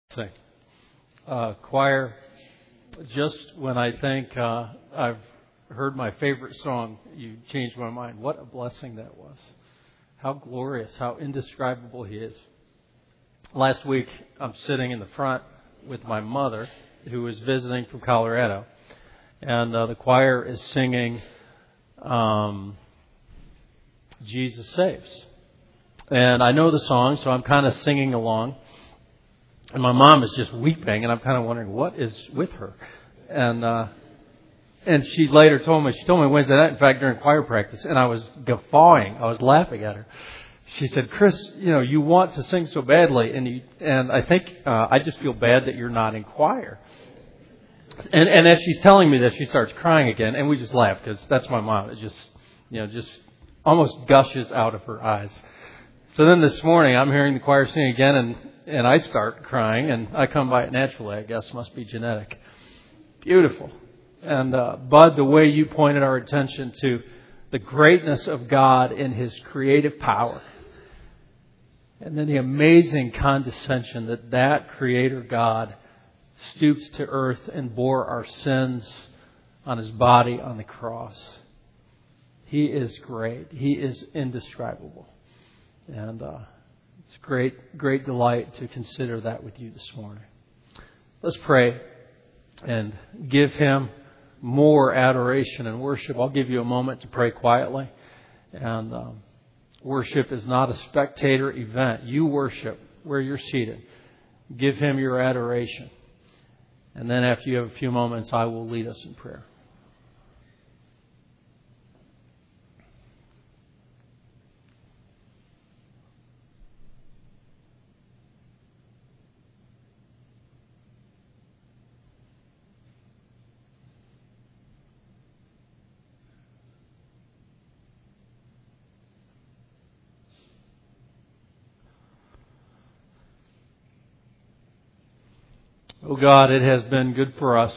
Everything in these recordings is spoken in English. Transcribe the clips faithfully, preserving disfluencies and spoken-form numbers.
Sing. Uh, choir, just when I think uh, I've heard my favorite song, you changed my mind. What a blessing that was. How glorious, how indescribable He is. Last week, I'm sitting in the front with my mother, who is visiting from Colorado, and uh, the choir is singing um, Jesus Saves. And I know the song, so I'm kind of singing along. And my mom is just weeping, and I'm kind of wondering what is with her. And uh, and she later told me, she told me Wednesday night, in fact, during choir practice, and I was guffawing. I was laughing at her. She said, "Chris, you know, you want to sing so badly, and you, and I think uh, I just feel bad that you're not in choir." And and as she's telling me this, she starts crying again, and we just laugh because that's my mom. It just, you know, just almost gushes out of her eyes. So then this morning, I'm hearing the choir sing again, and And I start crying, and I come by it naturally. I guess must be genetic. Beautiful. And uh, Bud, the way you pointed our attention to the greatness of God in His creative power, and then the amazing condescension that that Creator God stooped to earth and bore our sins on His body on the cross. He is great. He is indescribable. And uh It's great, great delight to consider that with you this morning. Let's pray and give Him more adoration and worship. I'll give you a moment to pray quietly. And um, worship is not a spectator event. You worship where you're seated. Give Him your adoration. And then after you have a few moments, I will lead us in prayer. Oh God, it has been good for us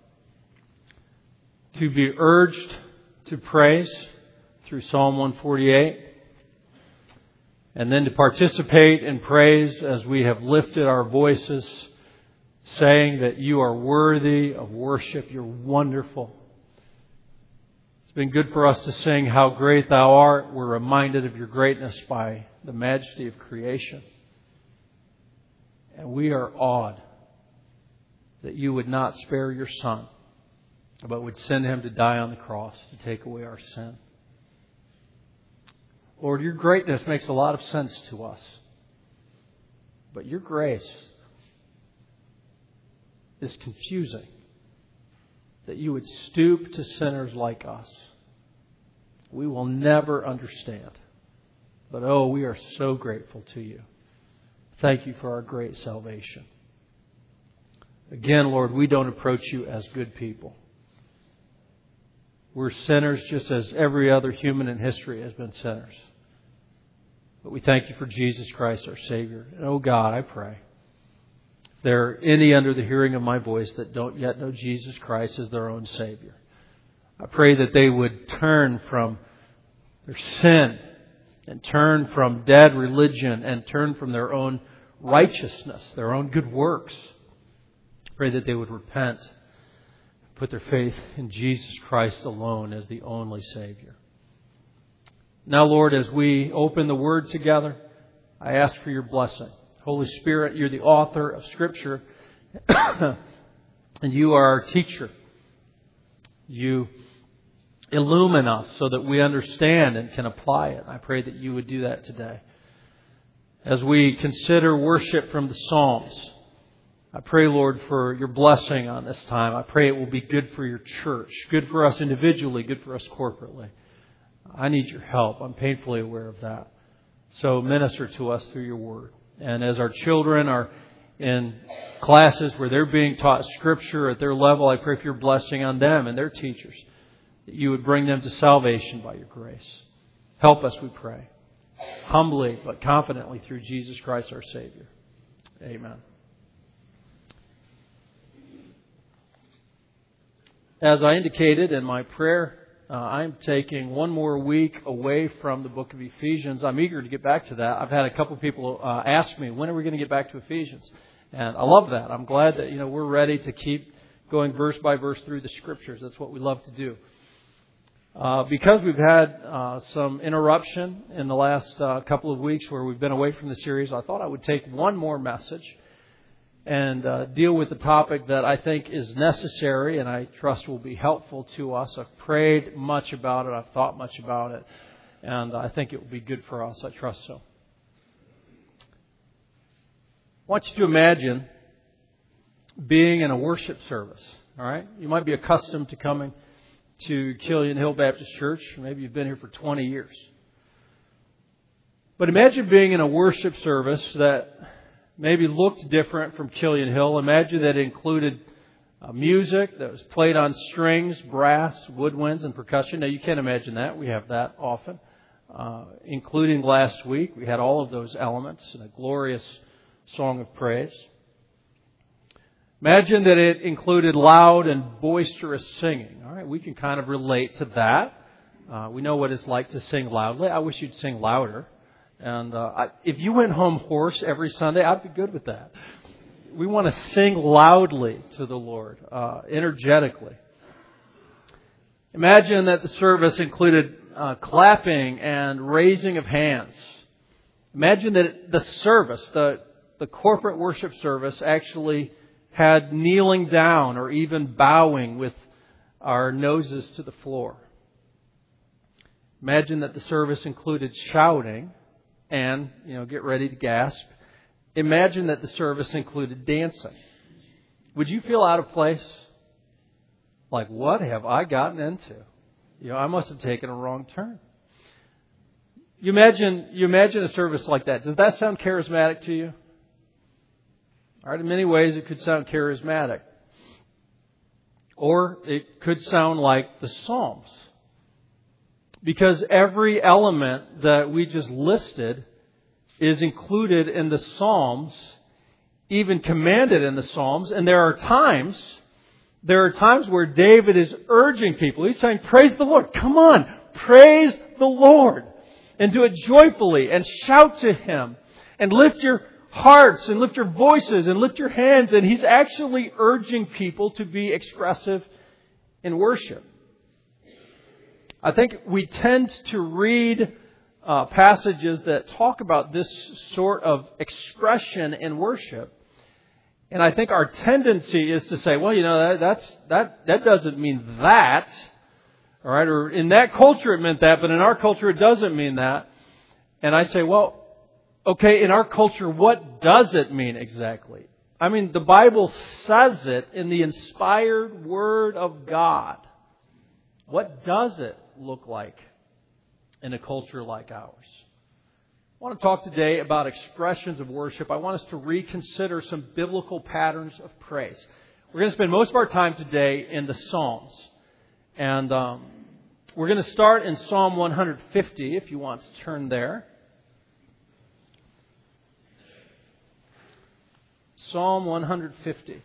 to be urged to praise through Psalm one forty-eight, and then to participate in praise as we have lifted our voices, saying that You are worthy of worship. You're wonderful. It's been good for us to sing How Great Thou Art. We're reminded of Your greatness by the majesty of creation. And we are awed that You would not spare Your Son, but would send Him to die on the cross to take away our sin. Lord, Your greatness makes a lot of sense to us. But Your grace is confusing. That You would stoop to sinners like us. We will never understand. But oh, we are so grateful to You. Thank You for our great salvation. Again, Lord, we don't approach You as good people. We're sinners just as every other human in history has been sinners. But we thank You for Jesus Christ, our Savior. And oh God, I pray, if there are any under the hearing of my voice that don't yet know Jesus Christ as their own Savior, I pray that they would turn from their sin and turn from dead religion and turn from their own righteousness, their own good works. Pray that they would repent, put their faith in Jesus Christ alone as the only Savior. Now, Lord, as we open the Word together, I ask for Your blessing. Holy Spirit, You're the author of Scripture, and You are our teacher. You illumine us so that we understand and can apply it. I pray that You would do that today. As we consider worship from the Psalms, I pray, Lord, for Your blessing on this time. I pray it will be good for Your church, good for us individually, good for us corporately. I need Your help. I'm painfully aware of that. So minister to us through Your Word. And as our children are in classes where they're being taught Scripture at their level, I pray for Your blessing on them and their teachers, that You would bring them to salvation by Your grace. Help us, we pray, humbly but confidently through Jesus Christ our Savior. Amen. As I indicated in my prayer, uh, I'm taking one more week away from the book of Ephesians. I'm eager to get back to that. I've had a couple people uh, ask me, when are we going to get back to Ephesians? And I love that. I'm glad that, you know, we're ready to keep going verse by verse through the Scriptures. That's what we love to do. Uh, because we've had uh, some interruption in the last uh, couple of weeks where we've been away from the series, I thought I would take one more message and uh, deal with the topic that I think is necessary and I trust will be helpful to us. I've prayed much about it. I've thought much about it. And I think it will be good for us. I trust so. I want you to imagine being in a worship service. All right? You might be accustomed to coming to Killian Hill Baptist Church. Maybe you've been here for twenty years. But imagine being in a worship service that maybe looked different from Killian Hill. Imagine that it included uh, music that was played on strings, brass, woodwinds, and percussion. Now, you can't imagine that. We have that often. Uh, including last week, we had all of those elements in a glorious song of praise. Imagine that it included loud and boisterous singing. All right, we can kind of relate to that. Uh, we know what it's like to sing loudly. I wish you'd sing louder. And uh, I, if you went home hoarse every Sunday, I'd be good with that. We want to sing loudly to the Lord, uh, energetically. Imagine that the service included uh, clapping and raising of hands. Imagine that the service, the, the corporate worship service, actually had kneeling down or even bowing with our noses to the floor. Imagine that the service included shouting and, you know, get ready to gasp. Imagine that the service included dancing. Would you feel out of place? Like, what have I gotten into? You know, I must have taken a wrong turn. You imagine, you imagine a service like that. Does that sound charismatic to you? All right, in many ways it could sound charismatic. Or it could sound like the Psalms. Because every element that we just listed is included in the Psalms, even commanded in the Psalms. And there are times, there are times where David is urging people. He's saying, praise the Lord. Come on, praise the Lord. And do it joyfully and shout to Him. And lift your hearts and lift your voices and lift your hands. And he's actually urging people to be expressive in worship. I think we tend to read uh, passages that talk about this sort of expression in worship. And I think our tendency is to say, well, you know, that, that's, that, that doesn't mean that. All right. Or in that culture it meant that, but in our culture it doesn't mean that. And I say, well, okay, in our culture, what does it mean exactly? I mean, the Bible says it in the inspired Word of God. What does it look like in a culture like ours? I want to talk today about expressions of worship. I want us to reconsider some biblical patterns of praise. We're going to spend most of our time today in the Psalms. And um, we're going to start in Psalm one fifty, if you want to turn there. Psalm one fifty.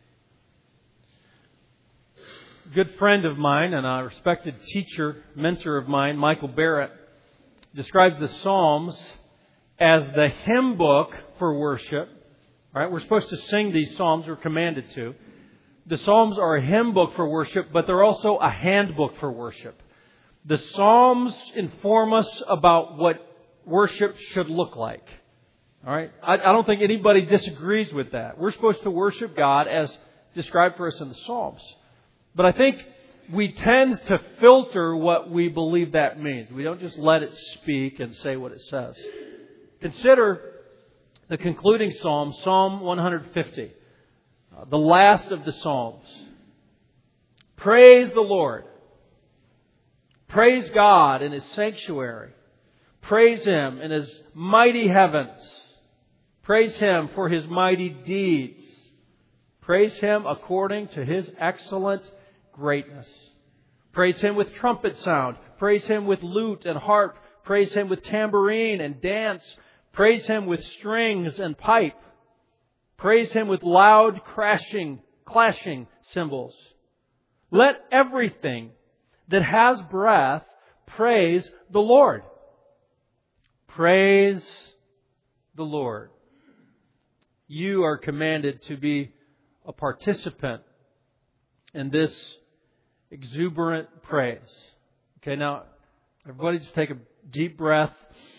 A good friend of mine and a respected teacher, mentor of mine, Michael Barrett, describes the Psalms as the hymn book for worship. All right, we're supposed to sing these Psalms, we're commanded to. The Psalms are a hymn book for worship, but they're also a handbook for worship. The Psalms inform us about what worship should look like. All right, I, I don't think anybody disagrees with that. We're supposed to worship God as described for us in the Psalms. But I think we tend to filter what we believe that means. We don't just let it speak and say what it says. Consider the concluding Psalm, Psalm one fifty, uh, the last of the Psalms. Praise the Lord. Praise God in His sanctuary. Praise Him in His mighty heavens. Praise Him for His mighty deeds. Praise Him according to His excellent greatness. Praise Him with trumpet sound. Praise Him with lute and harp. Praise Him with tambourine and dance. Praise Him with strings and pipe. Praise Him with loud crashing, clashing cymbals. Let everything that has breath praise the Lord. Praise the Lord. you are commanded to be a participant in this exuberant praise. Okay, now, everybody just take a deep breath.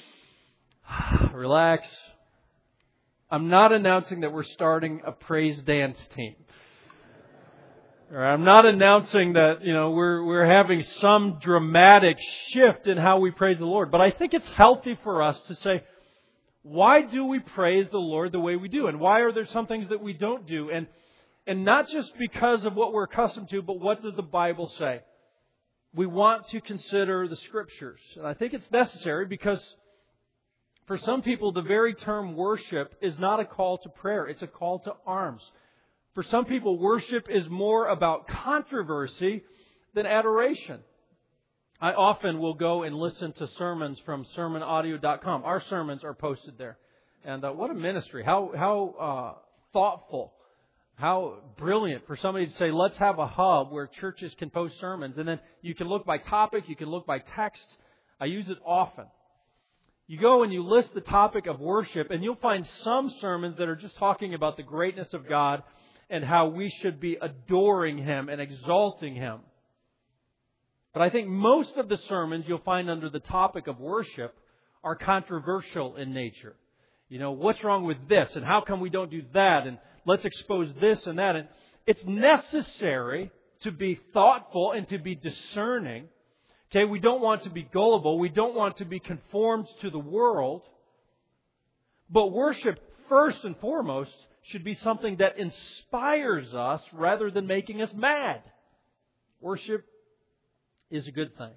Relax. I'm not announcing that we're starting a praise dance team. Or I'm not announcing that, you know, we're we're having some dramatic shift in how we praise the Lord. But I think it's healthy for us to say, why do we praise the Lord the way we do? And why are there some things that we don't do? And and not just because of what we're accustomed to, but what does the Bible say? We want to consider the Scriptures. And I think it's necessary because for some people, the very term worship is not a call to prayer. It's a call to arms. For some people, worship is more about controversy than adoration. I often will go and listen to sermons from sermon audio dot com. Our sermons are posted there. And uh, what a ministry. How, how uh, thoughtful. How brilliant for somebody to say, let's have a hub where churches can post sermons. And then you can look by topic, you can look by text. I use it often. You go and you list the topic of worship, and you'll find some sermons that are just talking about the greatness of God and how we should be adoring Him and exalting Him. But I think most of the sermons you'll find under the topic of worship are controversial in nature. You know, what's wrong with this? And how come we don't do that? And let's expose this and that. And it's necessary to be thoughtful and to be discerning. Okay, we don't want to be gullible. We don't want to be conformed to the world. But worship, first and foremost, should be something that inspires us rather than making us mad. Worship is a good thing.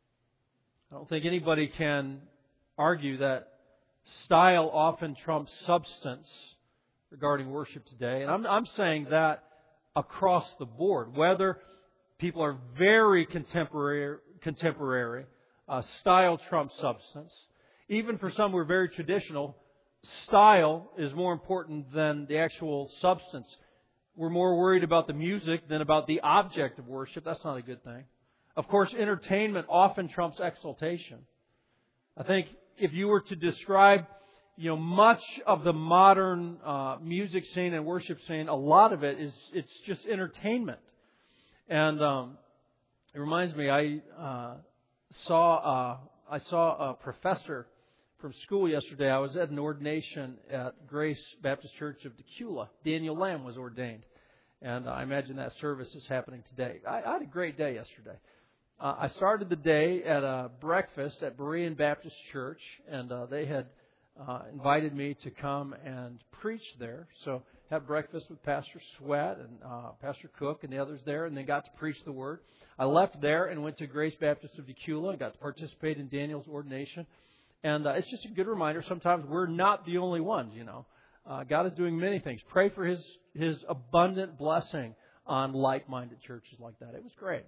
I don't think anybody can argue that style often trumps substance regarding worship today. And I'm, I'm saying that across the board. Whether people are very contemporary, contemporary uh, style trumps substance. Even for some who are very traditional, style is more important than the actual substance. We're more worried about the music than about the object of worship. That's not a good thing. Of course, entertainment often trumps exaltation. I think if you were to describe, you know, much of the modern uh, music scene and worship scene, a lot of it is it's just entertainment. And um, it reminds me, I uh, saw uh, I saw a professor from school yesterday. I was at an ordination at Grace Baptist Church of Decula. Daniel Lamb was ordained, and I imagine that service is happening today. I, I had a great day yesterday. Uh, I started the day at a breakfast at Berean Baptist Church, and uh, they had uh, invited me to come and preach there. So had breakfast with Pastor Sweat and uh, Pastor Cook and the others there, and then got to preach the Word. I left there and went to Grace Baptist of Decula and got to participate in Daniel's ordination. And uh, it's just a good reminder, sometimes we're not the only ones, you know. Uh, God is doing many things. Pray for His His abundant blessing on like-minded churches like that. It was great.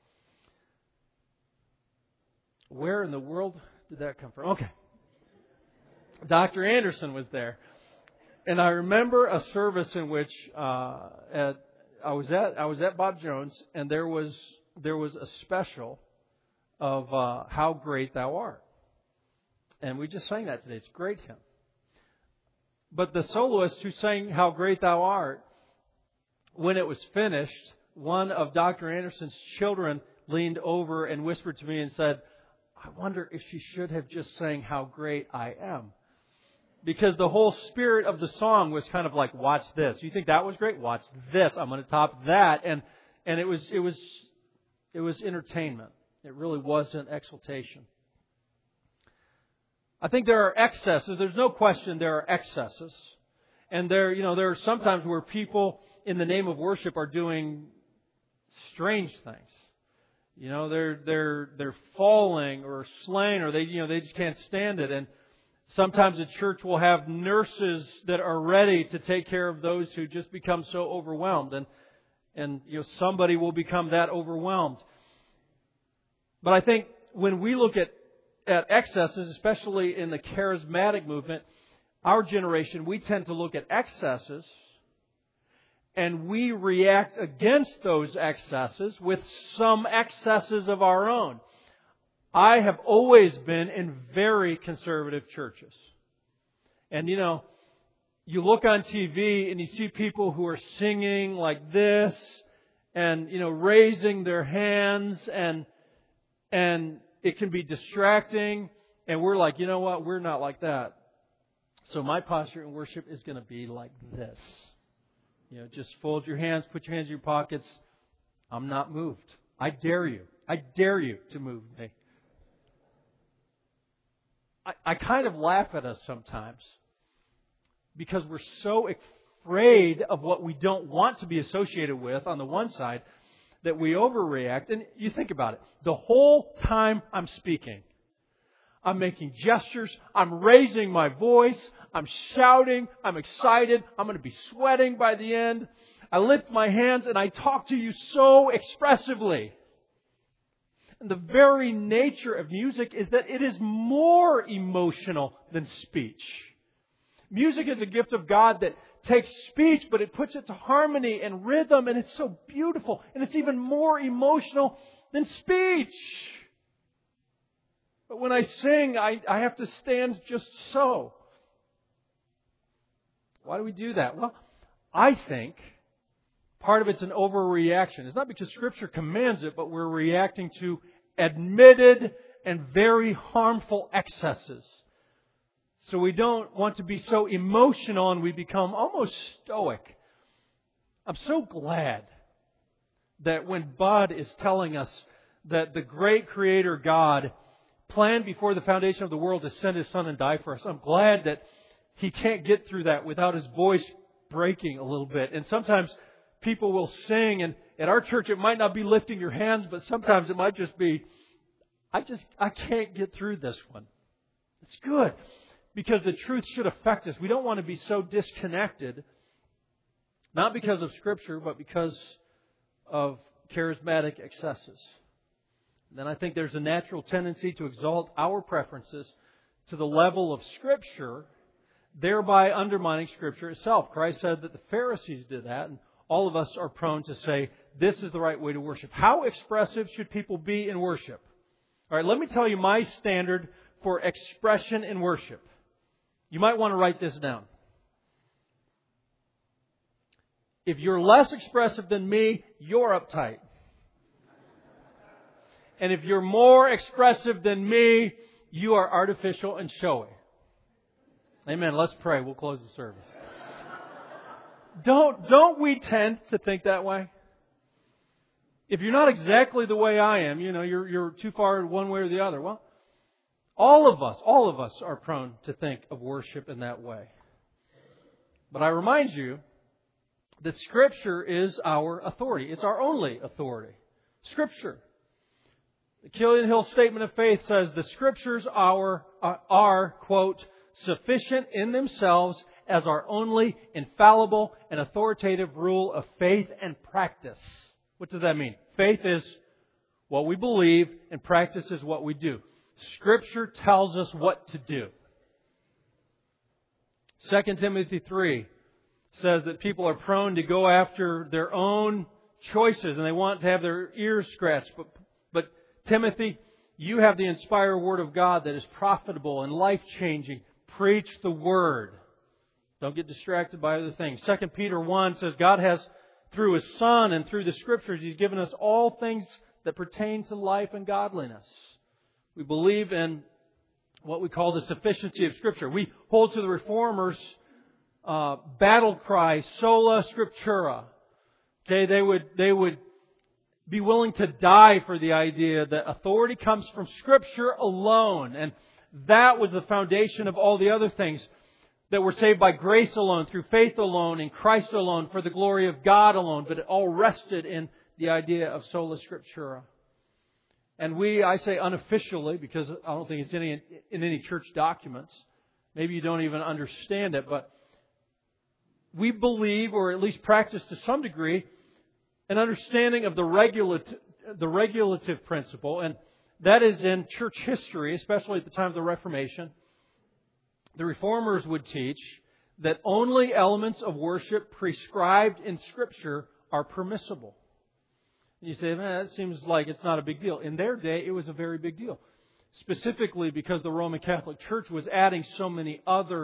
Where in the world did that come from? Okay. Doctor Anderson was there. And I remember a service in which uh, at, I was at I was at Bob Jones, and there was there was a special of uh, How Great Thou Art. And we just sang that today. It's a great hymn. But the soloist who sang How Great Thou Art, when it was finished, one of Doctor Anderson's children leaned over and whispered to me and said, I wonder if she should have just sang How Great I Am. Because the whole spirit of the song was kind of like, watch this. You think that was great? Watch this. I'm going to top that. And and it was it was it was entertainment. It really wasn't exaltation. I think there are excesses. There's no question there are excesses. And there, you know, there are sometimes where people in the name of worship are doing strange things. You know, they're they're they're falling or slain, or they you know they just can't stand it. And sometimes a church will have nurses that are ready to take care of those who just become so overwhelmed, and and you know somebody will become that overwhelmed. But I think when we look at at excesses, especially in the charismatic movement, our generation, we tend to look at excesses and we react against those excesses with some excesses of our own. I have always been in very conservative churches. And, you know, you look on T V and you see people who are singing like this and, you know, raising their hands, and and it can be distracting, and we're like, you know what, we're not like that. So my posture in worship is going to be like this. You know, just fold your hands, put your hands in your pockets. I'm not moved. I dare you. I dare you to move me. I, I kind of laugh at us sometimes because we're so afraid of what we don't want to be associated with on the one side that we overreact. And you think about it. The whole time I'm speaking, I'm making gestures. I'm raising my voice. I'm shouting. I'm excited. I'm going to be sweating by the end. I lift my hands and I talk to you so expressively. And the very nature of music is that it is more emotional than speech. Music is a gift of God that takes speech, but it puts it to harmony and rhythm, and it's so beautiful. And it's even more emotional than speech. But when I sing, I, I have to stand just so. Why do we do that? Well, I think part of it's an overreaction. It's not because Scripture commands it, but we're reacting to admitted and very harmful excesses. So we don't want to be so emotional and we become almost stoic. I'm so glad that when Bud is telling us that the great Creator God planned before the foundation of the world to send His Son and die for us, I'm glad that he can't get through that without his voice breaking a little bit. And sometimes people will sing, and at our church it might not be lifting your hands, but sometimes it might just be, I just, I can't get through this one. It's good, because the truth should affect us. We don't want to be so disconnected, not because of Scripture, but because of charismatic excesses. And then I think there's a natural tendency to exalt our preferences to the level of Scripture, thereby undermining Scripture itself. Christ said that the Pharisees did that, and all of us are prone to say, this is the right way to worship. How expressive should people be in worship? All right, let me tell you my standard for expression in worship. You might want to write this down. If you're less expressive than me, you're uptight. And if you're more expressive than me, you are artificial and showy. Amen. Let's pray. We'll close the service. Don't, don't we tend to think that way? If you're not exactly the way I am, you know, you're, you're too far one way or the other. Well, all of us, all of us are prone to think of worship in that way. But I remind you that Scripture is our authority. It's our only authority. Scripture. The Killian Hill Statement of Faith says the Scriptures are, are, are, quote, sufficient in themselves as our only infallible and authoritative rule of faith and practice. What does that mean? Faith is what we believe and practice is what we do. Scripture tells us what to do. Second Timothy three says that people are prone to go after their own choices and they want to have their ears scratched. But, but Timothy, you have the inspired Word of God that is profitable and life-changing. Preach the Word. Don't get distracted by other things. Second Peter one says God has, through His Son and through the Scriptures, He's given us all things that pertain to life and godliness. We believe in what we call the sufficiency of Scripture. We hold to the Reformers' uh, battle cry, sola scriptura. Okay, they would they would be willing to die for the idea that authority comes from Scripture alone, and that was the foundation of all the other things. That we're saved by grace alone, through faith alone, in Christ alone, for the glory of God alone. But it all rested in the idea of sola scriptura. And we, I say unofficially, because I don't think it's any in any church documents. Maybe you don't even understand it, but we believe, or at least practice to some degree, an understanding of the regulative, the regulative principle. And that is in church history, especially at the time of the Reformation. The Reformers would teach that only elements of worship prescribed in Scripture are permissible. And you say, man, that seems like it's not a big deal. In their day, it was a very big deal. Specifically because the Roman Catholic Church was adding so many other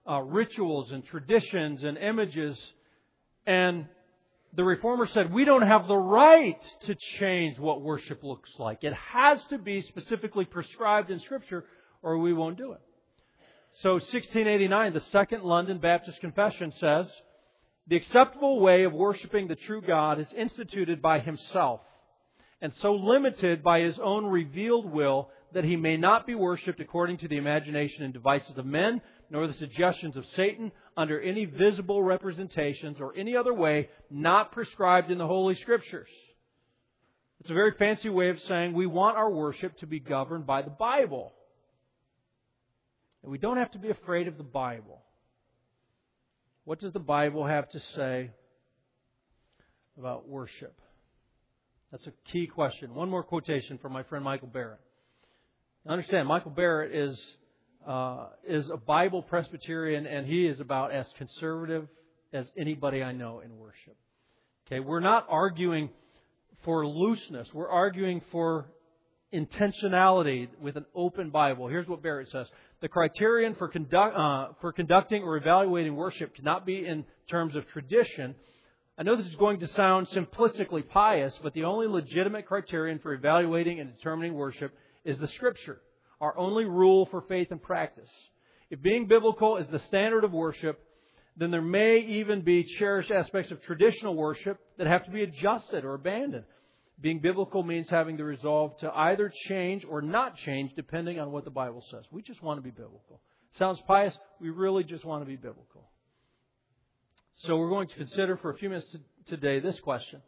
uh, rituals and traditions and images. And the Reformers said, we don't have the right to change what worship looks like. It has to be specifically prescribed in Scripture or we won't do it. So sixteen eighty-nine, the Second London Baptist Confession says, the acceptable way of worshiping the true God is instituted by Himself and so limited by His own revealed will that He may not be worshipped according to the imagination and devices of men, nor the suggestions of Satan, under any visible representations or any other way not prescribed in the Holy Scriptures. It's a very fancy way of saying we want our worship to be governed by the Bible. And we don't have to be afraid of the Bible. What does the Bible have to say about worship? That's a key question. One more quotation from my friend Michael Barrett. Now understand, Michael Barrett is uh, is a Bible Presbyterian, and he is about as conservative as anybody I know in worship. Okay, we're not arguing for looseness. We're arguing for intentionality with an open Bible. Here's what Barrett says. The criterion for, conduct, uh, for conducting or evaluating worship cannot be in terms of tradition. I know this is going to sound simplistically pious, but the only legitimate criterion for evaluating and determining worship is the Scripture, our only rule for faith and practice. If being biblical is the standard of worship, then there may even be cherished aspects of traditional worship that have to be adjusted or abandoned. Being biblical means having the resolve to either change or not change depending on what the Bible says. We just want to be biblical. Sounds pious? We really just want to be biblical. So we're going to consider for a few minutes today this question.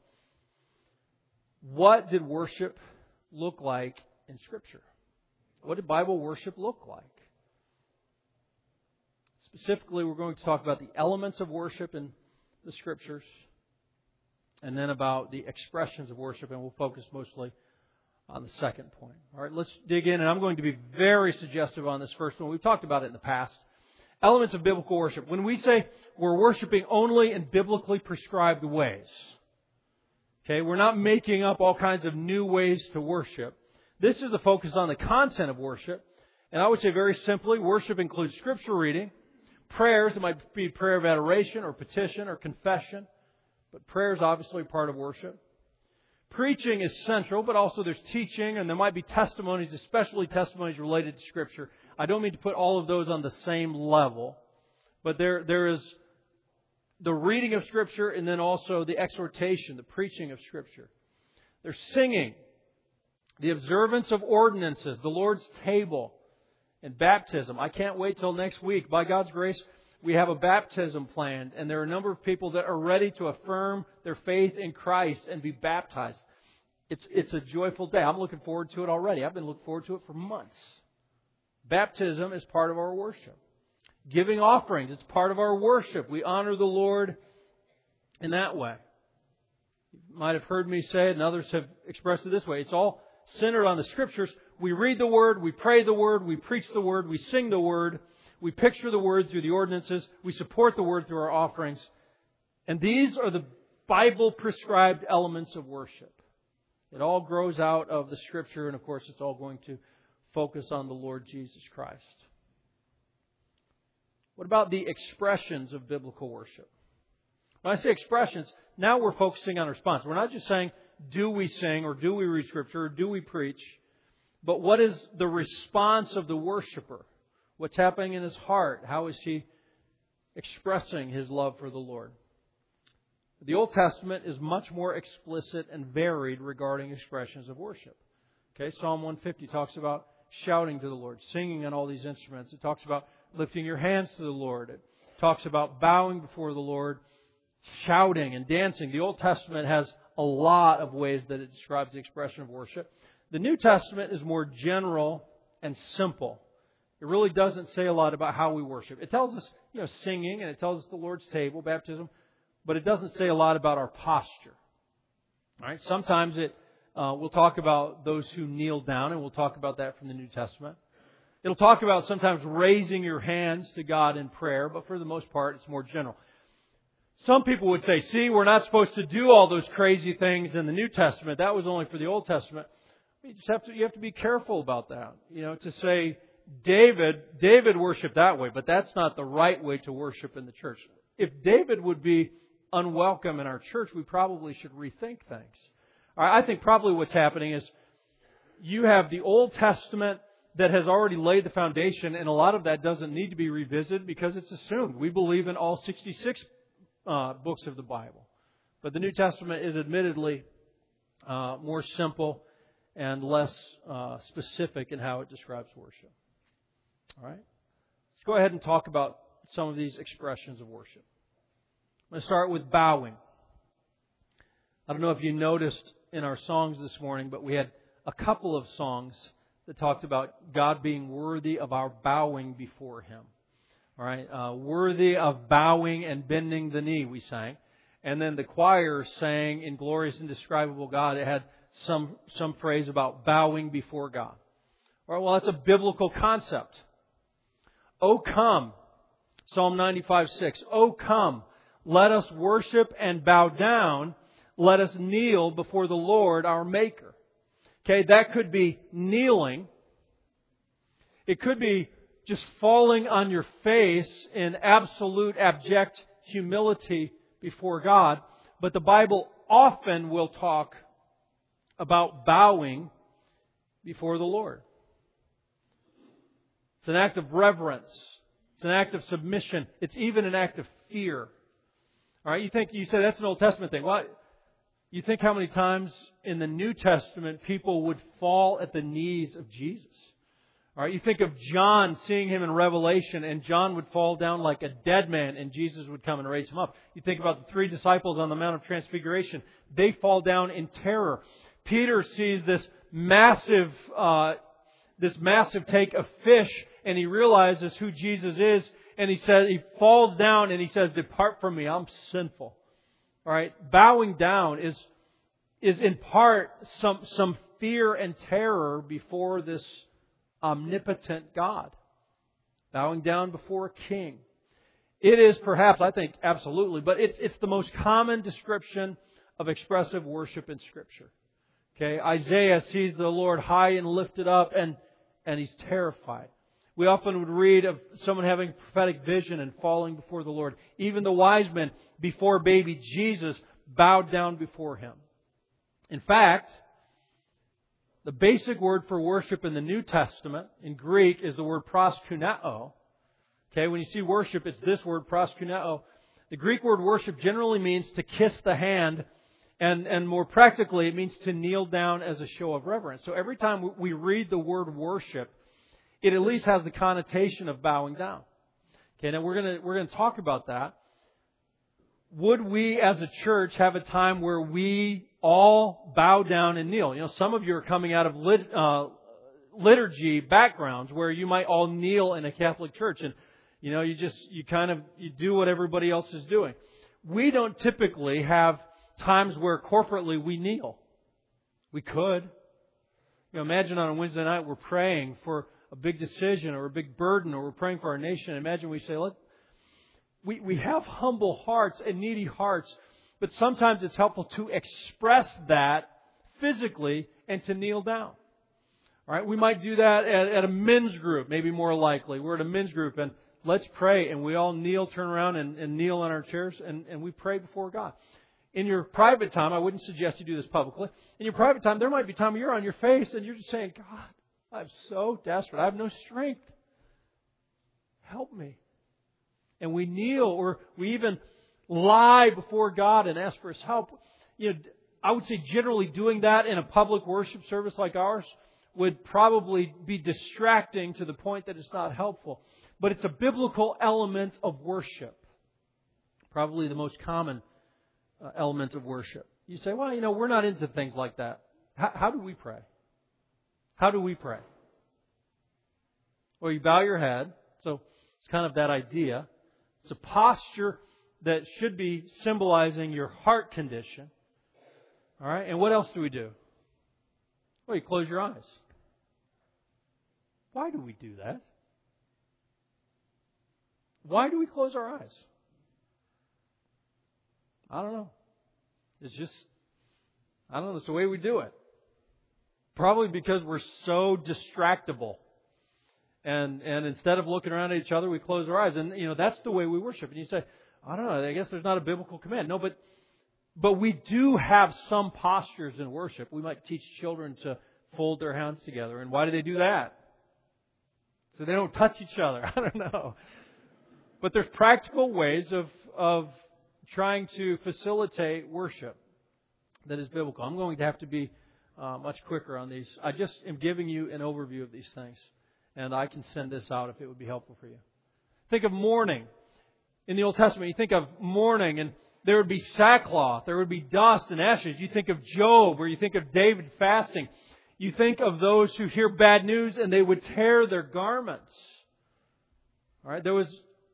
What did worship look like in Scripture? What did Bible worship look like? Specifically, we're going to talk about the elements of worship in the Scriptures, and then about the expressions of worship, and we'll focus mostly on the second point. All right, let's dig in, and I'm going to be very suggestive on this first one. We've talked about it in the past. Elements of biblical worship. When we say we're worshiping only in biblically prescribed ways, okay, we're not making up all kinds of new ways to worship. This is a focus on the content of worship. And I would say very simply, worship includes Scripture reading, prayers. It might be prayer of adoration or petition or confession. But prayer is obviously part of worship. Preaching is central, but also there's teaching, and there might be testimonies, especially testimonies related to Scripture. I don't mean to put all of those on the same level, but there there is the reading of Scripture and then also the exhortation, the preaching of Scripture. There's singing, the observance of ordinances, the Lord's table, and baptism. I can't wait till next week. By God's grace, we have a baptism planned, and there are a number of people that are ready to affirm their faith in Christ and be baptized. It's it's a joyful day. I'm looking forward to it already. I've been looking forward to it for months. Baptism is part of our worship. Giving offerings, it's part of our worship. We honor the Lord in that way. You might have heard me say it, and others have expressed it this way. It's all centered on the Scriptures. We read the Word, we pray the Word, we preach the Word, we sing the Word. We picture the Word through the ordinances. We support the Word through our offerings. And these are the Bible-prescribed elements of worship. It all grows out of the Scripture, and of course it's all going to focus on the Lord Jesus Christ. What about the expressions of biblical worship? When I say expressions, now we're focusing on response. We're not just saying, do we sing, or do we read Scripture, or do we preach? But what is the response of the worshiper? What's happening in his heart? How is he expressing his love for the Lord? The Old Testament is much more explicit and varied regarding expressions of worship. Okay, Psalm one fifty talks about shouting to the Lord, singing on all these instruments. It talks about lifting your hands to the Lord. It talks about bowing before the Lord, shouting and dancing. The Old Testament has a lot of ways that it describes the expression of worship. The New Testament is more general and simple. It really doesn't say a lot about how we worship. It tells us, you know, singing, and it tells us the Lord's table, baptism, but it doesn't say a lot about our posture. All right? Sometimes it uh, we'll talk about those who kneel down, and we'll talk about that from the New Testament. It'll talk about sometimes raising your hands to God in prayer, but for the most part, it's more general. Some people would say, see, we're not supposed to do all those crazy things in the New Testament. That was only for the Old Testament. You just have to, you have to be careful about that. You know, to say, David, David worshiped that way, but that's not the right way to worship in the church. If David would be unwelcome in our church, we probably should rethink things. All right, I think probably what's happening is you have the Old Testament that has already laid the foundation, and a lot of that doesn't need to be revisited because it's assumed. We believe in all sixty-six uh, books of the Bible. But the New Testament is admittedly uh, more simple and less uh, specific in how it describes worship. All right? Let's go ahead and talk about some of these expressions of worship. I'm going to start with bowing. I don't know if you noticed in our songs this morning, but we had a couple of songs that talked about God being worthy of our bowing before Him. All right? Uh, worthy of bowing and bending the knee, we sang. And then the choir sang in Glorious Indescribable God. It had some some phrase about bowing before God. All right, well, that's a biblical concept. Oh, come, Psalm ninety-five six. Oh, come, let us worship and bow down. Let us kneel before the Lord our Maker. Okay, that could be kneeling. It could be just falling on your face in absolute abject humility before God. But the Bible often will talk about bowing before the Lord. It's an act of reverence. It's an act of submission. It's even an act of fear. All right, you think you say that's an Old Testament thing. Well, you think how many times in the New Testament people would fall at the knees of Jesus. All right, you think of John seeing Him in Revelation, and John would fall down like a dead man, and Jesus would come and raise him up. You think about the three disciples on the Mount of Transfiguration. They fall down in terror. Peter sees this massive, uh, this massive take of fish, and he realizes who Jesus is, and he says he falls down and he says, "Depart from me, I'm sinful." All right, bowing down is is in part some some fear and terror before this omnipotent God. Bowing down before a king. It is perhaps, I think, absolutely, but it's it's the most common description of expressive worship in Scripture. Okay, Isaiah sees the Lord high and lifted up, and and he's terrified. We often would read of someone having prophetic vision and falling before the Lord. Even the wise men before baby Jesus bowed down before Him. In fact, the basic word for worship in the New Testament in Greek is the word proskuneo. Okay, when you see worship, it's this word, proskuneo. The Greek word worship generally means to kiss the hand, and, and more practically, it means to kneel down as a show of reverence. So every time we read the word worship, it at least has the connotation of bowing down. Okay, now we're going to we're going to talk about that. Would we as a church have a time where we all bow down and kneel? You know, some of you are coming out of lit, uh, liturgy backgrounds where you might all kneel in a Catholic church, and you know, you just you kind of you do what everybody else is doing. We don't typically have times where corporately we kneel. We could. You know, imagine on a Wednesday night we're praying for a big decision or a big burden, or we're praying for our nation. Imagine we say, "Let we we have humble hearts and needy hearts," but sometimes it's helpful to express that physically and to kneel down. All right, we might do that at, at a men's group, maybe more likely. We're at a men's group, and let's pray, and we all kneel, turn around, and, and kneel on our chairs, and, and we pray before God. In your private time, I wouldn't suggest you do this publicly. In your private time, there might be time you're on your face and you're just saying, "God, I'm so desperate. I have no strength. Help me." And we kneel, or we even lie before God and ask for His help. You know, I would say generally doing that in a public worship service like ours would probably be distracting to the point that it's not helpful. But it's a biblical element of worship. Probably the most common uh, element of worship. You say, "Well, you know, we're not into things like that." How, how do we pray? How do we pray? Well, you bow your head. So it's kind of that idea. It's a posture that should be symbolizing your heart condition. All right. And what else do we do? Well, you close your eyes. Why do we do that? Why do we close our eyes? I don't know. It's just, I don't know. It's the way we do it. Probably because we're so distractible. And and instead of looking around at each other, we close our eyes. And, you know, that's the way we worship. And you say, I don't know, I guess there's not a biblical command. No, but but we do have some postures in worship. We might teach children to fold their hands together. And why do they do that? So they don't touch each other. I don't know. But there's practical ways of of trying to facilitate worship that is biblical. I'm going to have to be uh, much quicker on these. I just am giving you an overview of these things. And I can send this out if it would be helpful for you. Think of mourning. In the Old Testament, you think of mourning and there would be sackcloth, there would be dust and ashes. You think of Job, or you think of David fasting. You think of those who hear bad news and they would tear their garments. All right, there was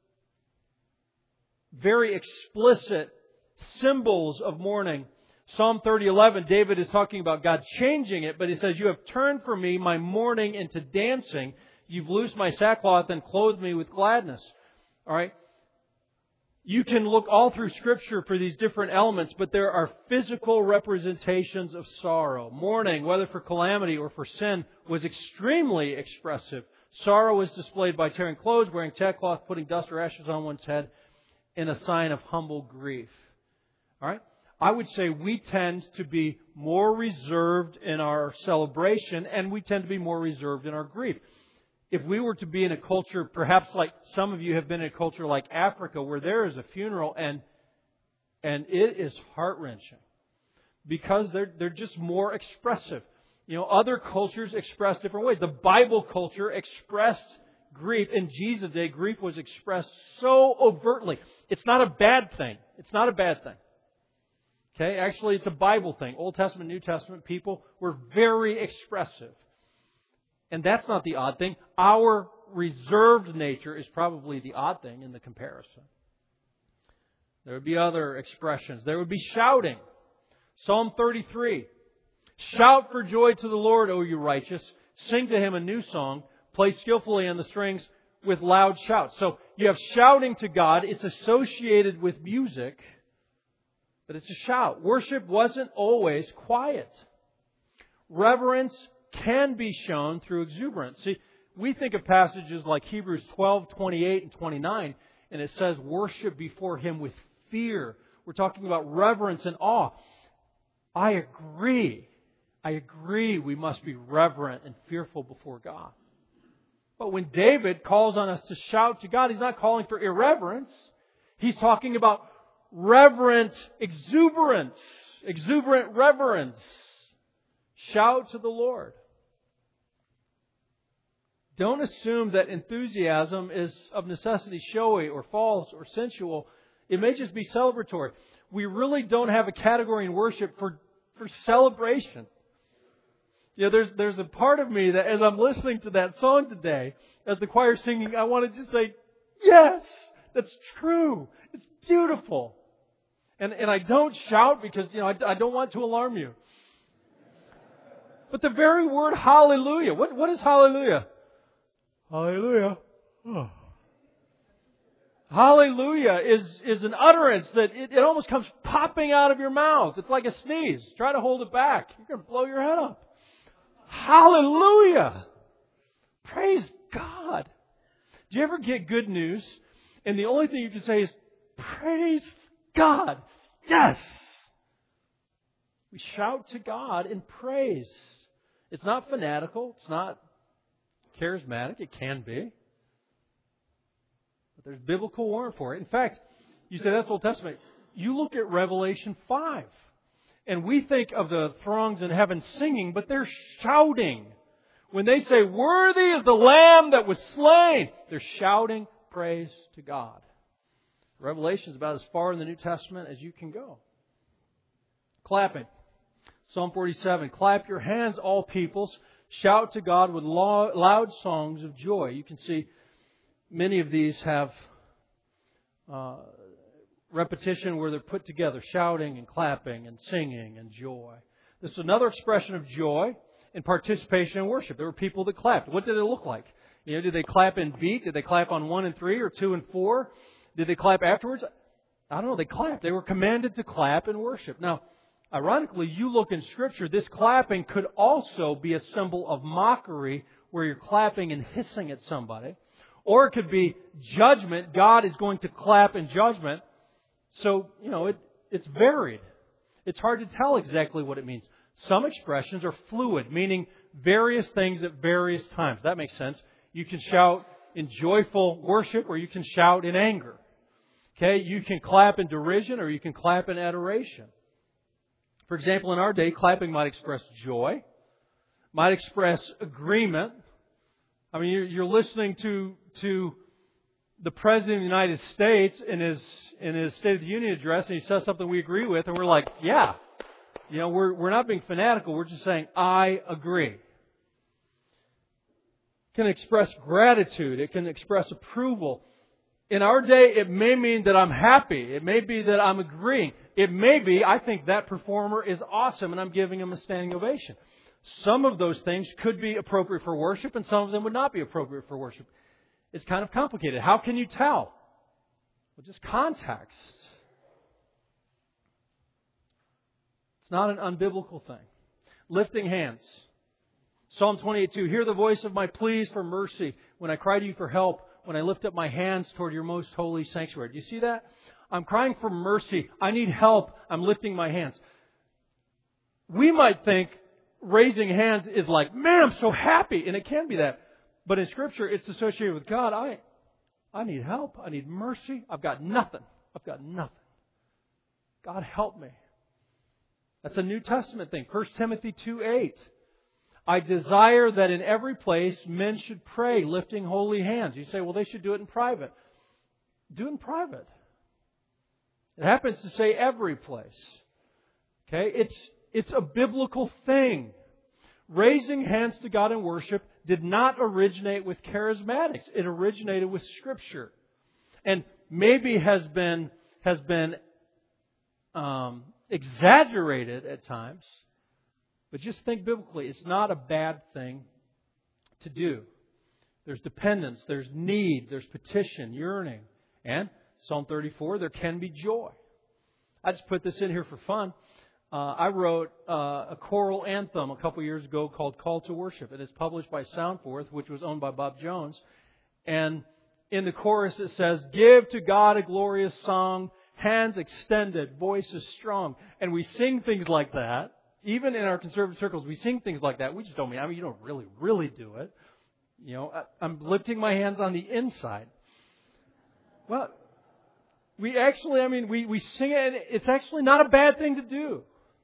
very explicit symbols of mourning. Psalm thirty eleven, David is talking about God changing it, but he says, you have turned for me my mourning into dancing. You've loosed my sackcloth and clothed me with gladness. All right. You can look all through Scripture for these different elements, but there are physical representations of sorrow. Mourning, whether for calamity or for sin, was extremely expressive. Sorrow was displayed by tearing clothes, wearing sackcloth, putting dust or ashes on one's head in a sign of humble grief. All right. I would say we tend to be more reserved in our celebration, and we tend to be more reserved in our grief. If we were to be in a culture, perhaps like some of you have been in a culture like Africa, where there is a funeral and and it is heart-wrenching because they're they're just more expressive. You know, other cultures express different ways. The Bible culture expressed grief. In Jesus' day, grief was expressed so overtly. It's not a bad thing. It's not a bad thing. Okay, actually, it's a Bible thing. Old Testament, New Testament people were very expressive. And that's not the odd thing. Our reserved nature is probably the odd thing in the comparison. There would be other expressions. There would be shouting. Psalm thirty-three. Shout for joy to the Lord, O you righteous. Sing to Him a new song. Play skillfully on the strings with loud shouts. So you have shouting to God. It's associated with music. But it's a shout. Worship wasn't always quiet. Reverence can be shown through exuberance. See, we think of passages like Hebrews twelve, twenty-eight, and twenty-nine, and it says, worship before Him with fear. We're talking about reverence and awe. I agree. I agree we must be reverent and fearful before God. But when David calls on us to shout to God, he's not calling for irreverence. He's talking about reverent exuberance, exuberant reverence. Shout to the Lord. Don't assume that enthusiasm is of necessity showy or false or sensual. It may just be celebratory. We really don't have a category in worship for, for celebration. You know, there's there's a part of me that as I'm listening to that song today, as the choir's singing, I want to just say, yes, that's true. It's beautiful. And and I don't shout because, you know, I, I don't want to alarm you. But the very word hallelujah, what what is hallelujah? Hallelujah. Oh. Hallelujah is, is an utterance that it, it almost comes popping out of your mouth. It's like a sneeze. Try to hold it back. You're going to blow your head up. Hallelujah. Praise God. Do you ever get good news and the only thing you can say is, praise God. Yes. We shout to God in praise. It's not fanatical. It's not charismatic. It can be. But there's biblical warrant for it. In fact, you say that's Old Testament. You look at Revelation five. And we think of the throngs in heaven singing, but they're shouting. When they say, worthy is the Lamb that was slain, they're shouting praise to God. Revelation is about as far in the New Testament as you can go. Clapping. Psalm forty-seven, clap your hands, all peoples. Shout to God with loud songs of joy. You can see many of these have uh, repetition where they're put together. Shouting and clapping and singing and joy. This is another expression of joy and participation in worship. There were people that clapped. What did it look like? You know, did they clap in beat? Did they clap on one and three or two and four? Did they clap afterwards? I don't know. They clapped. They were commanded to clap in worship. Now, ironically, you look in Scripture, this clapping could also be a symbol of mockery where you're clapping and hissing at somebody. Or it could be judgment. God is going to clap in judgment. So, you know, it, it's varied. It's hard to tell exactly what it means. Some expressions are fluid, meaning various things at various times. That makes sense. You can shout in joyful worship or you can shout in anger. Okay, you can clap in derision or you can clap in adoration. For example, in our day, clapping might express joy, might express agreement. I mean, you're, you're listening to to the President of the United States in his in his State of the Union address, and he says something we agree with, and we're like, yeah. You know, we're we're not being fanatical. We're just saying, I agree. It can express gratitude. It can express approval. In our day, it may mean that I'm happy. It may be that I'm agreeing. It may be, I think that performer is awesome and I'm giving him a standing ovation. Some of those things could be appropriate for worship and some of them would not be appropriate for worship. It's kind of complicated. How can you tell? Well, just context. It's not an unbiblical thing. Lifting hands. Psalm twenty-eight two, hear the voice of my pleas for mercy when I cry to you for help, when I lift up my hands toward your most holy sanctuary. Do you see that? I'm crying for mercy. I need help. I'm lifting my hands. We might think raising hands is like, man, I'm so happy. And it can be that. But in Scripture, it's associated with God. I, I need help. I need mercy. I've got nothing. I've got nothing. God help me. That's a New Testament thing. First Timothy two eight. I desire that in every place men should pray, lifting holy hands. You say, well, they should do it in private. Do it in private. It happens to say every place. Okay? It's, it's a biblical thing. Raising hands to God in worship did not originate with charismatics. It originated with Scripture. And maybe has been, has been um, exaggerated at times. But just think biblically, it's not a bad thing to do. There's dependence, there's need, there's petition, yearning. And Psalm thirty-four, there can be joy. I just put this in here for fun. Uh, I wrote uh, a choral anthem a couple years ago called Call to Worship. It is published by Soundforth, which was owned by Bob Jones. And in the chorus it says, give to God a glorious song, hands extended, voices strong. And we sing things like that. Even in our conservative circles, we sing things like that. We just don't mean, I mean, you don't really, really do it. You know, I'm lifting my hands on the inside. Well, we actually, I mean, we, we sing it, and it's actually not a bad thing to do.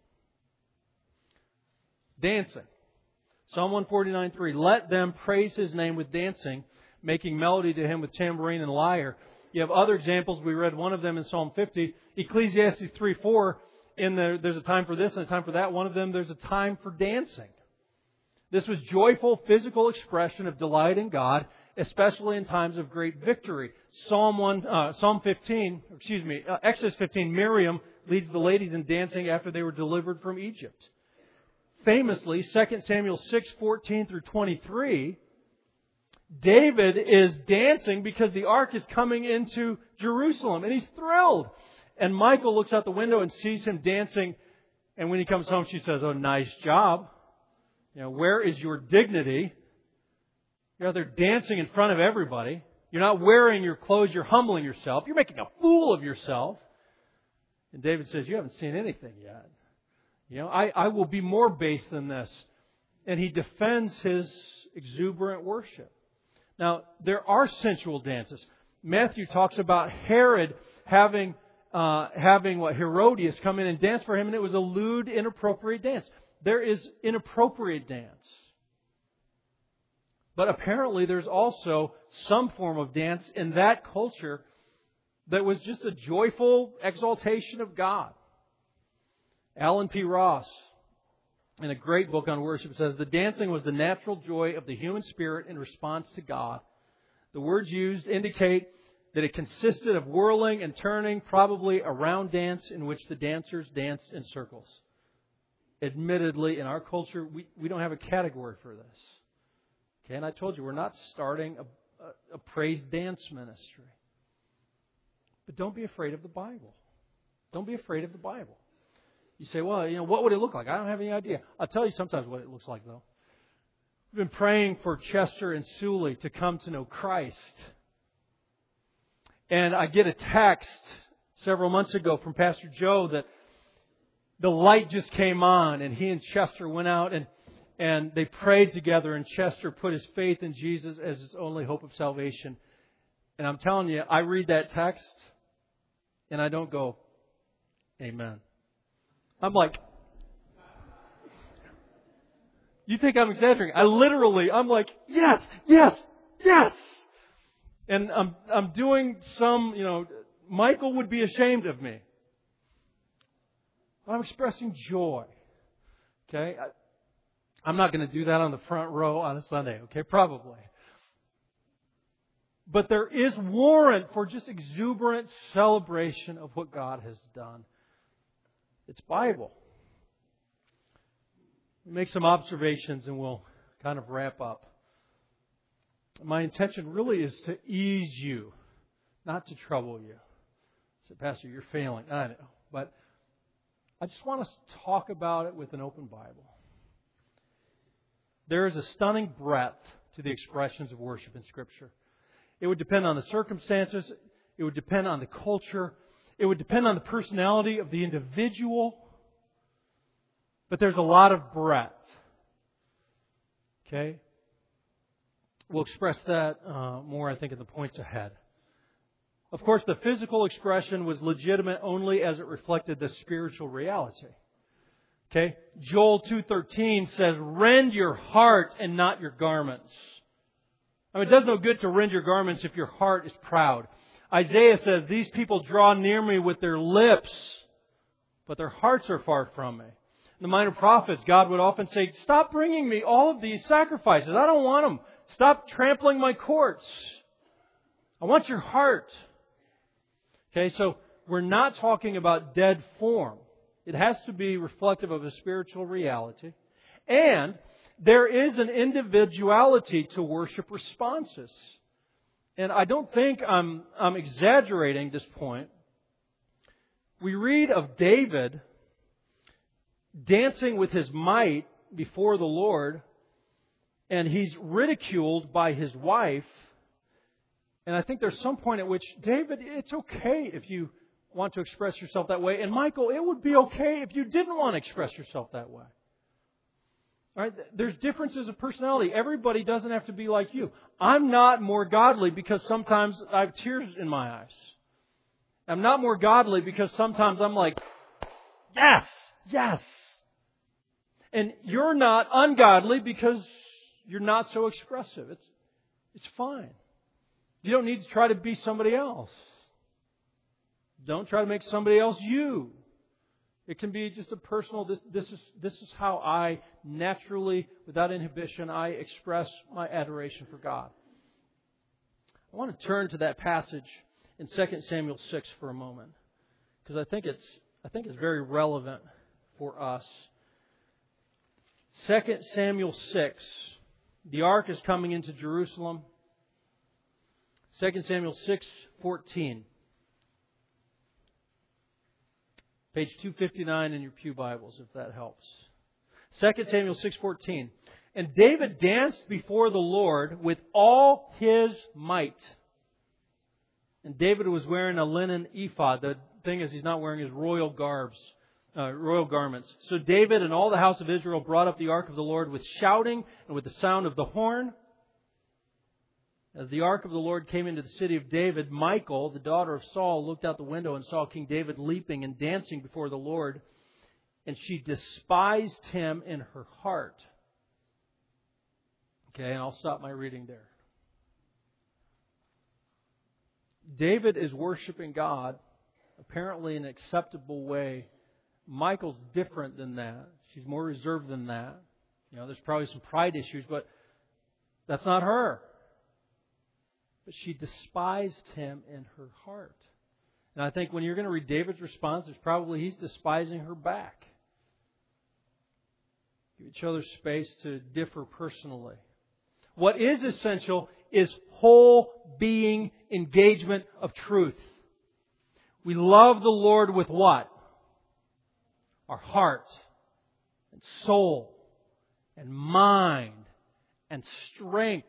Dancing. Psalm one forty-nine three. Let them praise His name with dancing, making melody to Him with tambourine and lyre. You have other examples. We read one of them in Psalm fifty. Ecclesiastes three four. In the, there's a time for this and a time for that. One of them, there's a time for dancing. This was joyful physical expression of delight in God, especially in times of great victory. Psalm one, uh, Psalm fifteen, excuse me, uh, Exodus fifteen. Miriam leads the ladies in dancing after they were delivered from Egypt. Famously, Second Samuel six fourteen through twenty-three. David is dancing because the ark is coming into Jerusalem, and he's thrilled. And Michael looks out the window and sees him dancing. And when he comes home, she says, oh, nice job. You know, where is your dignity? You're out there dancing in front of everybody. You're not wearing your clothes. You're humbling yourself. You're making a fool of yourself. And David says, you haven't seen anything yet. You know, I, I will be more base than this. And he defends his exuberant worship. Now, there are sensual dances. Matthew talks about Herod having... Uh, having what Herodias come in and dance for him, and it was a lewd, inappropriate dance. There is inappropriate dance. But apparently there's also some form of dance in that culture that was just a joyful exaltation of God. Alan P. Ross, in a great book on worship, says, the dancing was the natural joy of the human spirit in response to God. The words used indicate that it consisted of whirling and turning, probably a round dance in which the dancers danced in circles. Admittedly, in our culture, we, we don't have a category for this. Okay, and I told you, we're not starting a, a, a praise dance ministry. But don't be afraid of the Bible. Don't be afraid of the Bible. You say, well, you know, what would it look like? I don't have any idea. I'll tell you sometimes what it looks like, though. I've been praying for Chester and Suley to come to know Christ. And I get a text several months ago from Pastor Joe that the light just came on, and he and Chester went out and, and they prayed together, and Chester put his faith in Jesus as his only hope of salvation. And I'm telling you, I read that text and I don't go, Amen. I'm like, you think I'm exaggerating? I literally, I'm like, yes, yes, yes. And I'm I'm doing some, you know, Michael would be ashamed of me. I'm expressing joy. Okay? I, I'm not going to do that on the front row on a Sunday. Okay? Probably. But there is warrant for just exuberant celebration of what God has done. It's Bible. We'll make some observations and we'll kind of wrap up. My intention really is to ease you, not to trouble you. So, Pastor, you're failing. I know. But I just want us to talk about it with an open Bible. There is a stunning breadth to the expressions of worship in Scripture. It would depend on the circumstances. It would depend on the culture. It would depend on the personality of the individual. But there's a lot of breadth. Okay? We'll express that uh, more, I think, in the points ahead. Of course, the physical expression was legitimate only as it reflected the spiritual reality. Okay? Joel two thirteen says, rend your heart and not your garments. I mean, it does no good to rend your garments if your heart is proud. Isaiah says, these people draw near me with their lips, but their hearts are far from me. In the Minor Prophets, God would often say, stop bringing me all of these sacrifices. I don't want them. Stop trampling my courts. I want your heart. Okay, so we're not talking about dead form. It has to be reflective of a spiritual reality. And there is an individuality to worship responses. And I don't think I'm, I'm exaggerating this point. We read of David dancing with his might before the Lord, and he's ridiculed by his wife. And I think there's some point at which, David, it's okay if you want to express yourself that way. And Michael, it would be okay if you didn't want to express yourself that way. All right? There's differences of personality. Everybody doesn't have to be like you. I'm not more godly because sometimes I have tears in my eyes. I'm not more godly because sometimes I'm like, yes, yes. And you're not ungodly because you're not so expressive. It's it's fine. You don't need to try to be somebody else. Don't try to make somebody else you. It can be just a personal, this, this is this is how I naturally, without inhibition, I express my adoration for God. I want to turn to that passage in Second Samuel six for a moment, because I think it's I think it's very relevant for us. Second Samuel six. The ark is coming into Jerusalem. Second Samuel six fourteen. Page two fifty-nine in your pew Bibles, if that helps. Second Samuel six fourteen. And David danced before the Lord with all his might. And David was wearing a linen ephod. The thing is, he's not wearing his royal garbs. Uh, royal garments. So David and all the house of Israel brought up the ark of the Lord with shouting and with the sound of the horn. As the ark of the Lord came into the city of David, Michal, the daughter of Saul, looked out the window and saw King David leaping and dancing before the Lord. And she despised him in her heart. Okay, and I'll stop my reading there. David is worshiping God, apparently in an acceptable way. Michal's different than that. She's more reserved than that. You know, there's probably some pride issues, but that's not her. But she despised him in her heart. And I think when you're going to read David's response, it's probably he's despising her back. Give each other space to differ personally. What is essential is whole being engagement of truth. We love the Lord with what? Our heart and soul and mind and strength.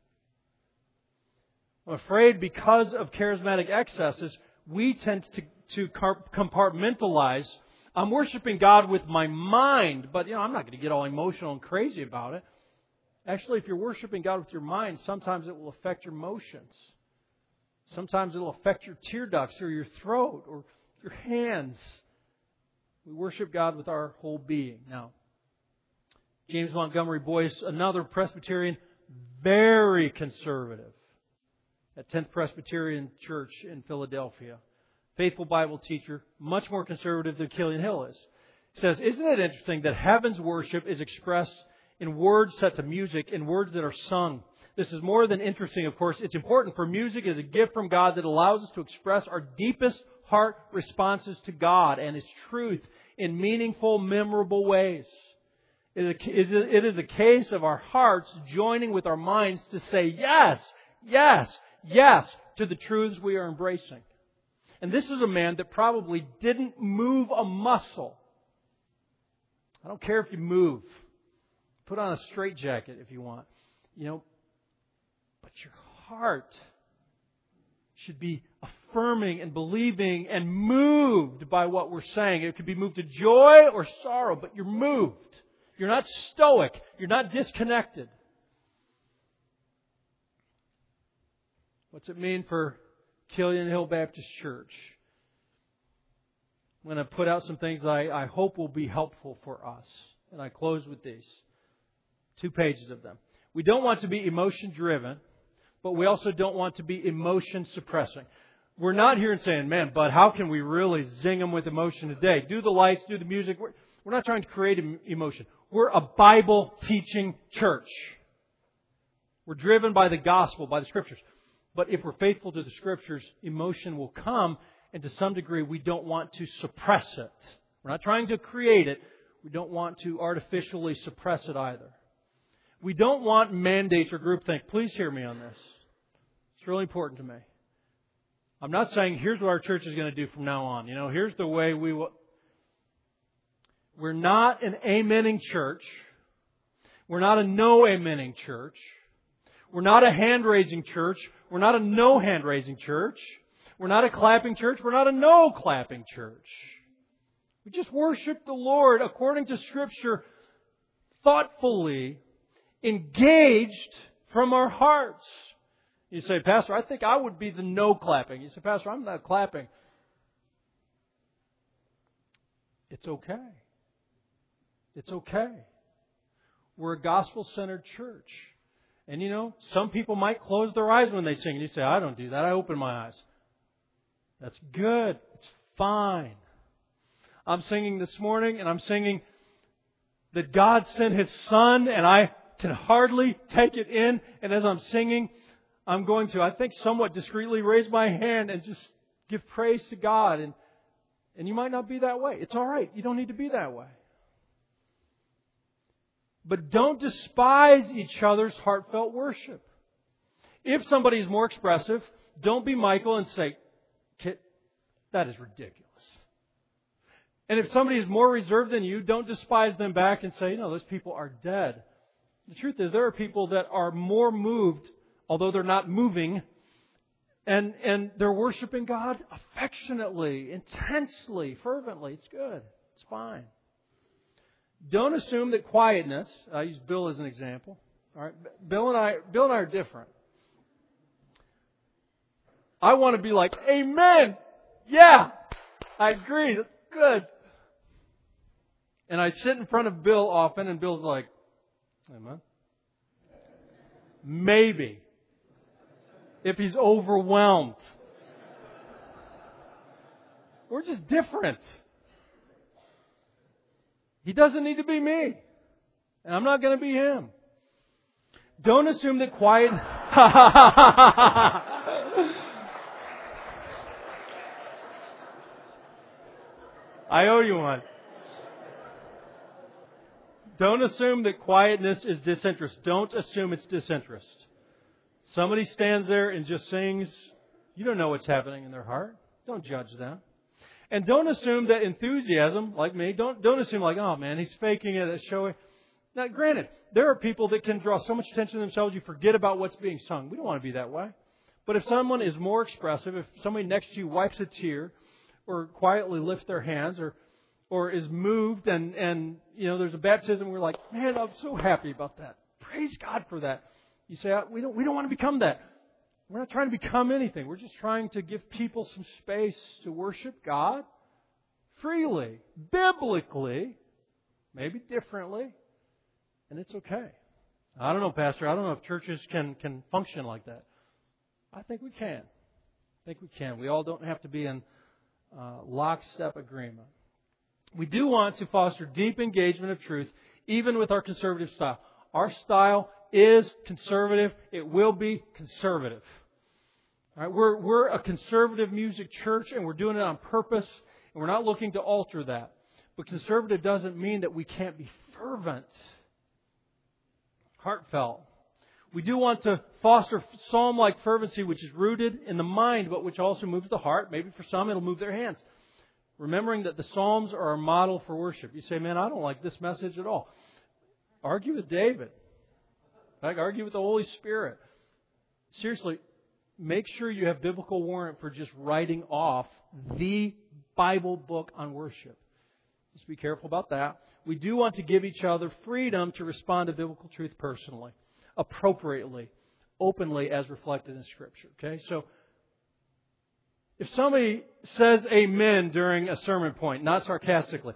I'm afraid because of charismatic excesses, we tend to, to compartmentalize. I'm worshiping God with my mind, but you know, I'm not going to get all emotional and crazy about it. Actually, if you're worshiping God with your mind, sometimes it will affect your motions. Sometimes it will affect your tear ducts or your throat or your hands. We worship God with our whole being. Now, James Montgomery Boyce, another Presbyterian, very conservative at tenth Presbyterian Church in Philadelphia. Faithful Bible teacher, much more conservative than Killian Hill is. He says, isn't it interesting that heaven's worship is expressed in words set to music, in words that are sung? This is more than interesting, of course. It's important, for music is a gift from God that allows us to express our deepest heart responses to God and His truth in meaningful, memorable ways. It is a case of our hearts joining with our minds to say yes, yes, yes to the truths we are embracing. And this is a man that probably didn't move a muscle. I don't care if you move. Put on a straitjacket if you want. You know, but your heart should be affirming and believing and moved by what we're saying. It could be moved to joy or sorrow, but you're moved. You're not stoic. You're not disconnected. What's it mean for Killian Hill Baptist Church? I'm going to put out some things that I, I hope will be helpful for us. And I close with these. Two pages of them. We don't want to be emotion-driven, but we also don't want to be emotion-suppressing. We're not here and saying, man, but how can we really zing them with emotion today? Do the lights, do the music. We're, we're not trying to create emotion. We're a Bible-teaching church. We're driven by the gospel, by the Scriptures. But if we're faithful to the Scriptures, emotion will come, and to some degree we don't want to suppress it. We're not trying to create it. We don't want to artificially suppress it either. We don't want mandates or groupthink. Please hear me on this. It's really important to me. I'm not saying here's what our church is going to do from now on. You know, here's the way we will. We're not an amening church. We're not a no amening church. We're not a hand-raising church. We're not a no hand-raising church. We're not a clapping church. We're not a no clapping church. We just worship the Lord according to Scripture, thoughtfully, engaged from our hearts. You say, Pastor, I think I would be the no clapping. You say, Pastor, I'm not clapping. It's okay. It's okay. We're a gospel-centered church. And you know, some people might close their eyes when they sing. And you say, I don't do that. I open my eyes. That's good. It's fine. I'm singing this morning, and I'm singing that God sent His Son, and I can hardly take it in. And as I'm singing, I'm going to, I think, somewhat discreetly raise my hand and just give praise to God. And, and you might not be that way. It's all right. You don't need to be that way. But don't despise each other's heartfelt worship. If somebody is more expressive, don't be Michael and say, that is ridiculous. And if somebody is more reserved than you, don't despise them back and say, no, those people are dead. The truth is, there are people that are more moved, although they're not moving, and, and they're worshiping God affectionately, intensely, fervently. It's good. It's fine. Don't assume that quietness, I use Bill as an example. All right, Bill and I, Bill and I are different. I want to be like, amen. Yeah, I agree. That's good. And I sit in front of Bill often, and Bill's like, amen. Maybe. If he's overwhelmed. We're just different. He doesn't need to be me. And I'm not going to be him. Don't assume that quiet... I owe you one. Don't assume that quietness is disinterest. Don't assume it's disinterest. Somebody stands there and just sings. You don't know what's happening in their heart. Don't judge them. And don't assume that enthusiasm, like me, don't don't assume like, oh man, he's faking it, it's showing. Now, granted, there are people that can draw so much attention to themselves you forget about what's being sung. We don't want to be that way. But if someone is more expressive, if somebody next to you wipes a tear or quietly lifts their hands or or is moved and, and you know, there's a baptism, we're like, man, I'm so happy about that. Praise God for that. You say, we don't, we don't want to become that. We're not trying to become anything. We're just trying to give people some space to worship God freely, biblically, maybe differently, and it's okay. I don't know, Pastor. I don't know if churches can, can function like that. I think we can. I think we can. We all don't have to be in uh, lockstep agreement. We do want to foster deep engagement of truth, even with our conservative style. Our style is conservative. It will be conservative. All right, we're, we're a conservative music church, and we're doing it on purpose, and we're not looking to alter that. But conservative doesn't mean that we can't be fervent, heartfelt. We do want to foster psalm-like fervency, which is rooted in the mind, but which also moves the heart. Maybe for some, it'll move their hands. Remembering that the Psalms are a model for worship. You say, man, I don't like this message at all. Argue with David. Like, argue with the Holy Spirit. Seriously, make sure you have biblical warrant for just writing off the Bible book on worship. Just be careful about that. We do want to give each other freedom to respond to biblical truth personally, appropriately, openly as reflected in Scripture. Okay, so if somebody says amen during a sermon point, not sarcastically,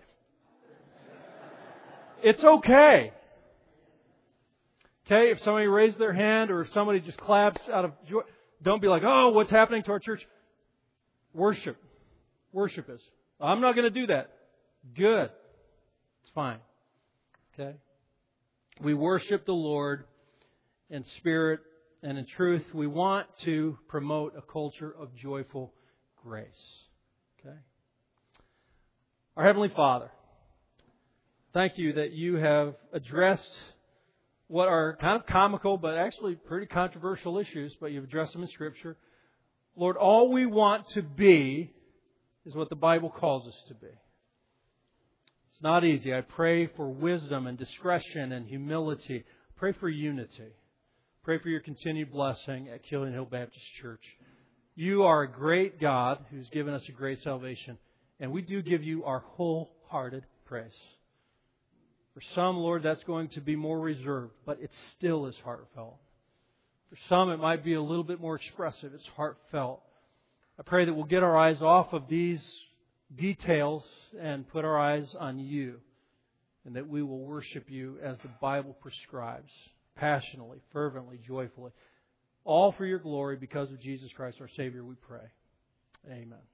it's okay. Okay, if somebody raised their hand or if somebody just claps out of joy, don't be like, oh, what's happening to our church? Worship. Worship is. I'm not going to do that. Good. It's fine. Okay? We worship the Lord in spirit and in truth. We want to promote a culture of joyful grace. Okay? Our Heavenly Father, thank you that you have addressed what are kind of comical but actually pretty controversial issues, but you've addressed them in Scripture. Lord, all we want to be is what the Bible calls us to be. It's not easy. I pray for wisdom and discretion and humility. Pray for unity. Pray for your continued blessing at Killian Hill Baptist Church. You are a great God who's given us a great salvation, and we do give you our wholehearted praise. For some, Lord, that's going to be more reserved, but it still is heartfelt. For some, it might be a little bit more expressive. It's heartfelt. I pray that we'll get our eyes off of these details and put our eyes on you, and that we will worship you as the Bible prescribes, passionately, fervently, joyfully. All for your glory, because of Jesus Christ our Savior, we pray. Amen.